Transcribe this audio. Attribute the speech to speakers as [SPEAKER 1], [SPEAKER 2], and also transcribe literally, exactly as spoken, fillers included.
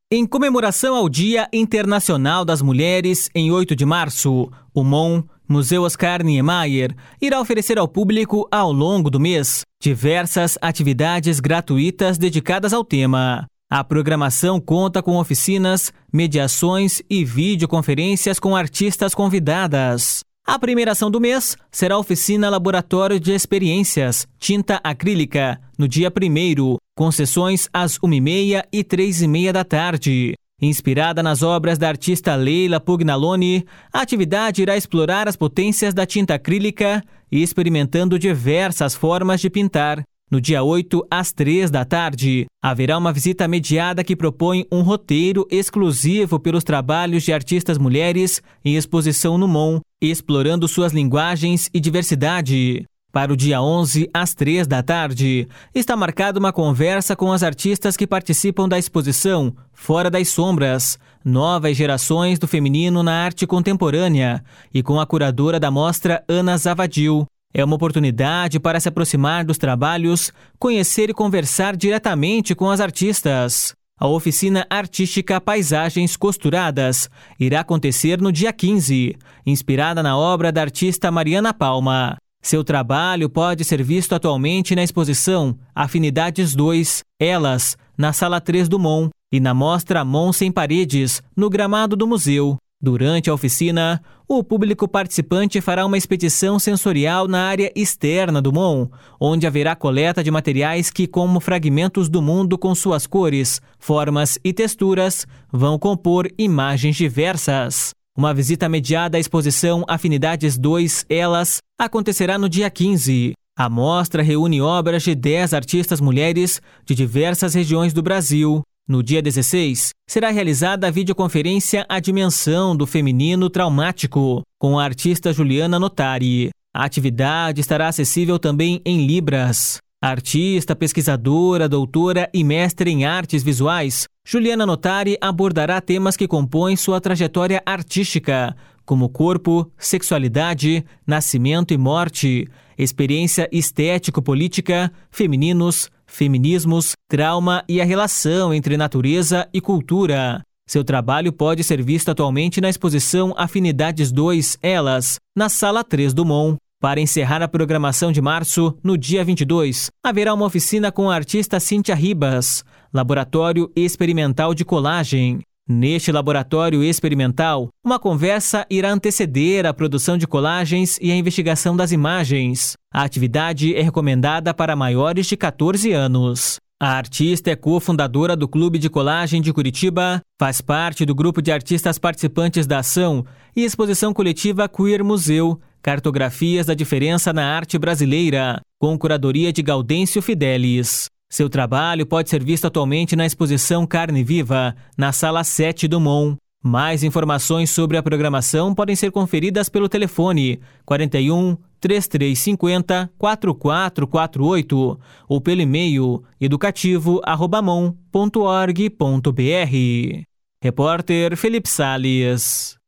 [SPEAKER 1] Em comemoração ao Dia Internacional das Mulheres, em oito de março, o M O N, Museu Oscar Niemeyer, irá oferecer ao público, ao longo do mês, diversas atividades gratuitas dedicadas ao tema. A programação conta com oficinas, mediações e videoconferências com artistas convidadas. A primeira ação do mês será a oficina Laboratório de Experiências, Tinta Acrílica, no dia primeiro, com sessões às uma e meia e três e meia da tarde. Inspirada nas obras da artista Leila Pugnalone, a atividade irá explorar as potências da tinta acrílica e experimentando diversas formas de pintar. No dia oito, às três da tarde, haverá uma visita mediada que propõe um roteiro exclusivo pelos trabalhos de artistas mulheres em exposição no M O N, explorando suas linguagens e diversidade. Para o dia onze, às três da tarde, está marcada uma conversa com as artistas que participam da exposição Fora das Sombras, Novas Gerações do Feminino na Arte Contemporânea, e com a curadora da mostra, Ana Zavadil. É uma oportunidade para se aproximar dos trabalhos, conhecer e conversar diretamente com as artistas. A oficina artística Paisagens Costuradas irá acontecer no dia quinze, inspirada na obra da artista Mariana Palma. Seu trabalho pode ser visto atualmente na exposição Afinidades dois, Elas, na Sala três do M O N, e na mostra M O N Sem Paredes, no gramado do museu. Durante a oficina, o público participante fará uma expedição sensorial na área externa do M O N, onde haverá coleta de materiais que, como fragmentos do mundo com suas cores, formas e texturas, vão compor imagens diversas. Uma visita mediada à exposição Afinidades dois, Elas, acontecerá no dia quinze. A mostra reúne obras de dez artistas mulheres de diversas regiões do Brasil. No dia dezesseis, será realizada a videoconferência A Dimensão do Feminino Traumático, com a artista Juliana Notari. A atividade estará acessível também em Libras. Artista, pesquisadora, doutora e mestre em artes visuais, Juliana Notari abordará temas que compõem sua trajetória artística, como corpo, sexualidade, nascimento e morte, experiência estético-política, femininos, feminismos, trauma e a relação entre natureza e cultura. Seu trabalho pode ser visto atualmente na exposição Afinidades dois, Elas, na Sala três do M O N. Para encerrar a programação de março, no dia vinte e dois, haverá uma oficina com a artista Cíntia Ribas, Laboratório Experimental de Colagem. Neste laboratório experimental, uma conversa irá anteceder a produção de colagens e a investigação das imagens. A atividade é recomendada para maiores de catorze anos. A artista é cofundadora do Clube de Colagem de Curitiba, faz parte do grupo de artistas participantes da ação e exposição coletiva Queer Museu, Cartografias da Diferença na Arte Brasileira, com curadoria de Gaudêncio Fidelis. Seu trabalho pode ser visto atualmente na exposição Carne Viva, na Sala sete do M O N. Mais informações sobre a programação podem ser conferidas pelo telefone quarenta e um, trinta e três cinquenta, quarenta e quatro quarenta e oito ou pelo e-mail educativo arroba mon ponto org ponto br. Repórter Felipe Sales.